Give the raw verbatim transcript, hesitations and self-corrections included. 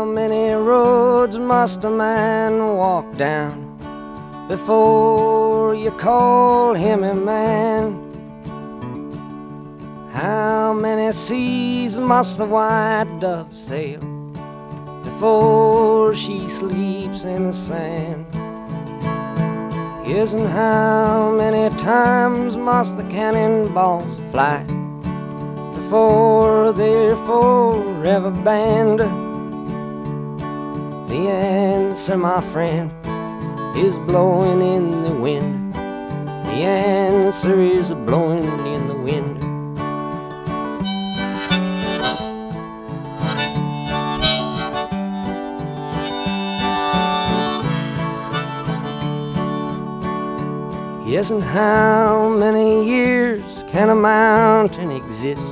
many roads must a man walk down before you call him a man? How many seas must the white dove sail before she sleeps in the sand? Yes, and how many times must the cannonballs fly before they're forever banned? The answer, my friend, is blowing in the wind. The answer is blowing in the wind. Yes, and how many years can a mountain exist